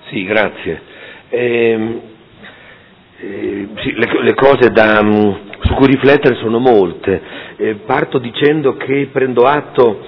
Sì, grazie. Sì, le cose su cui riflettere sono molte. Parto dicendo che prendo atto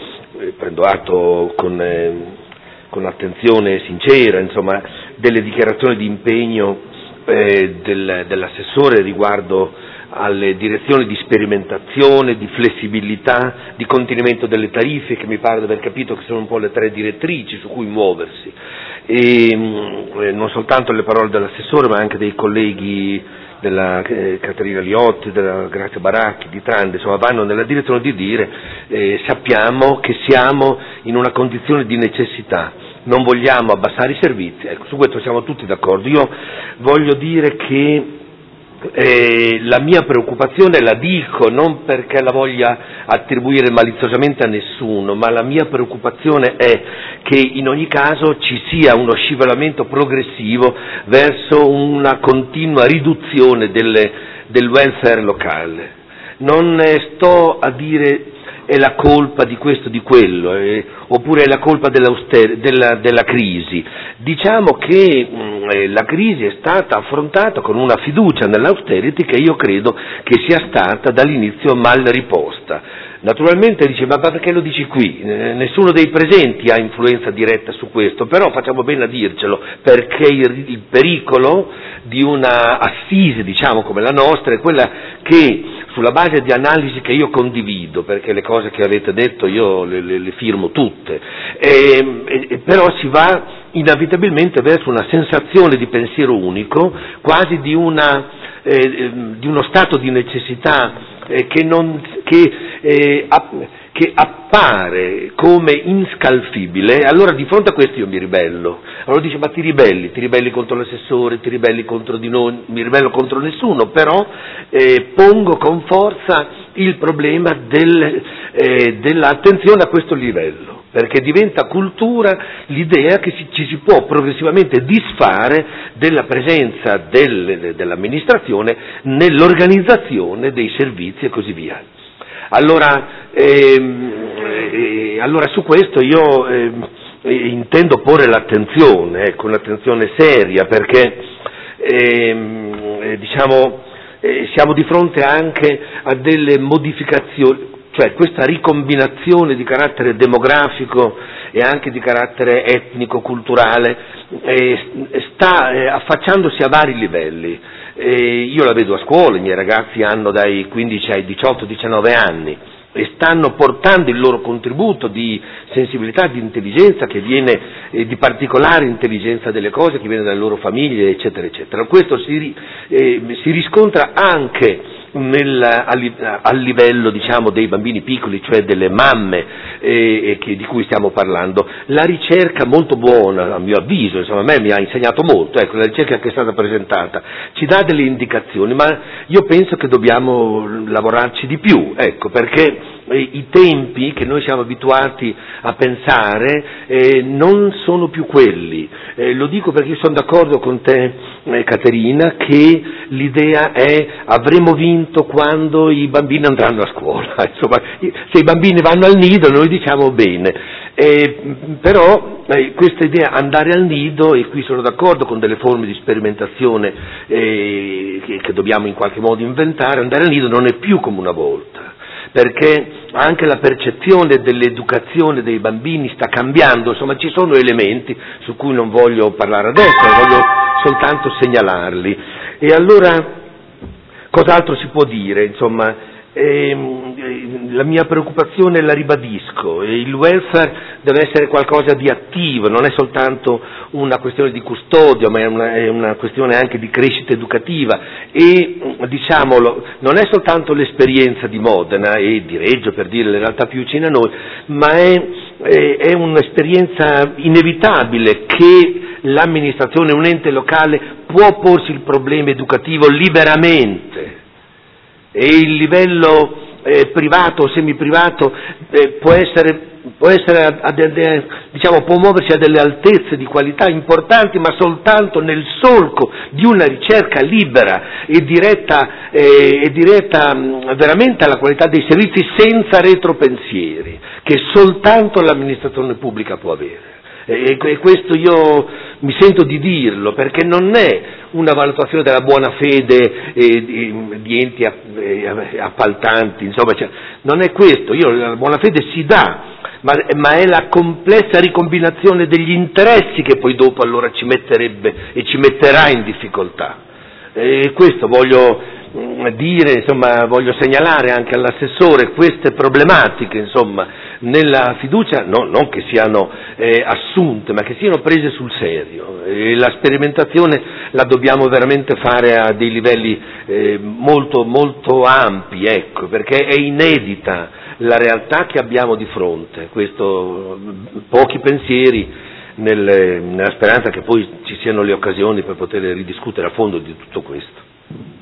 con attenzione sincera, insomma, delle dichiarazioni di impegno dell'assessore riguardo alle direzioni di sperimentazione, di flessibilità, di contenimento delle tariffe, che mi pare di aver capito che sono un po' le 3 direttrici su cui muoversi. E non soltanto le parole dell'assessore, ma anche dei colleghi della Caterina Liotti, della Grazia Baracchi, di Trande, insomma, vanno nella direzione di dire sappiamo che siamo in una condizione di necessità, non vogliamo abbassare i servizi, ecco, su questo siamo tutti d'accordo. Io voglio dire che la mia preoccupazione la dico non perché la voglia attribuire maliziosamente a nessuno, ma la mia preoccupazione è che in ogni caso ci sia uno scivolamento progressivo verso una continua riduzione del welfare locale. Non sto a dire è la colpa di questo o di quello, oppure è la colpa della crisi. Diciamo che la crisi è stata affrontata con una fiducia nell'austerity che io credo che sia stata dall'inizio mal riposta. Naturalmente dice, ma perché lo dici qui? Nessuno dei presenti ha influenza diretta su questo, però facciamo bene a dircelo, perché il pericolo di una assise, diciamo, come la nostra, è quella che, sulla base di analisi che io condivido, perché le cose che avete detto io le firmo tutte, però si va inevitabilmente verso una sensazione di pensiero unico, quasi di uno stato di necessità che appare come inscalfibile. Allora di fronte a questo io mi ribello. Allora dice, ma ti ribelli contro l'assessore, ti ribelli contro di noi, mi ribello contro nessuno, però pongo con forza il problema dell'attenzione a questo livello, perché diventa cultura l'idea che ci si può progressivamente disfare della presenza dell'amministrazione nell'organizzazione dei servizi e così via. Allora su questo io intendo porre l'attenzione, ecco, un'attenzione seria, perché siamo di fronte anche a delle modificazioni, cioè questa ricombinazione di carattere demografico e anche di carattere etnico-culturale sta affacciandosi a vari livelli. Io la vedo a scuola, i miei ragazzi hanno dai 15 ai 18-19 anni e stanno portando il loro contributo di sensibilità, di intelligenza che viene, di particolare intelligenza delle cose che viene dalle loro famiglie, eccetera, eccetera. Questo si riscontra anche al livello, diciamo, dei bambini piccoli, cioè delle mamme di cui stiamo parlando. La ricerca molto buona, a mio avviso, insomma, a me mi ha insegnato molto, ecco, la ricerca che è stata presentata ci dà delle indicazioni, ma io penso che dobbiamo lavorarci di più, ecco, perché i tempi che noi siamo abituati a pensare non sono più quelli. Lo dico perché io sono d'accordo con te, Caterina, che l'idea è avremo vinto quando i bambini andranno a scuola. Insomma, se i bambini vanno al nido noi diciamo bene, però questa idea andare al nido, e qui sono d'accordo con delle forme di sperimentazione che dobbiamo in qualche modo inventare, andare al nido non è più come una volta, perché anche la percezione dell'educazione dei bambini sta cambiando, insomma ci sono elementi su cui non voglio parlare adesso, voglio soltanto segnalarli. E allora cos'altro si può dire? Insomma, la mia preoccupazione la ribadisco, il welfare deve essere qualcosa di attivo, non è soltanto una questione di custodio, ma è una questione anche di crescita educativa e, diciamolo, non è soltanto l'esperienza di Modena e di Reggio, per dire le realtà più vicine a noi, ma è un'esperienza inevitabile che l'amministrazione, un ente locale può porsi il problema educativo liberamente. E il livello privato o semiprivato può muoversi a delle altezze di qualità importanti, ma soltanto nel solco di una ricerca libera e diretta veramente alla qualità dei servizi, senza retropensieri, che soltanto l'amministrazione pubblica può avere. E questo io mi sento di dirlo, perché non è una valutazione della buona fede di enti appaltanti, insomma, cioè, non è questo. La buona fede si dà, ma è la complessa ricombinazione degli interessi che poi dopo allora ci metterebbe e ci metterà in difficoltà. E questo voglio dire, insomma, voglio segnalare anche all'assessore queste problematiche, insomma, nella fiducia, non che siano assunte, ma che siano prese sul serio. E la sperimentazione la dobbiamo veramente fare a dei livelli molto, molto ampi, ecco, perché è inedita la realtà che abbiamo di fronte. Questo, pochi pensieri nella speranza che poi ci siano le occasioni per poter ridiscutere a fondo di tutto questo.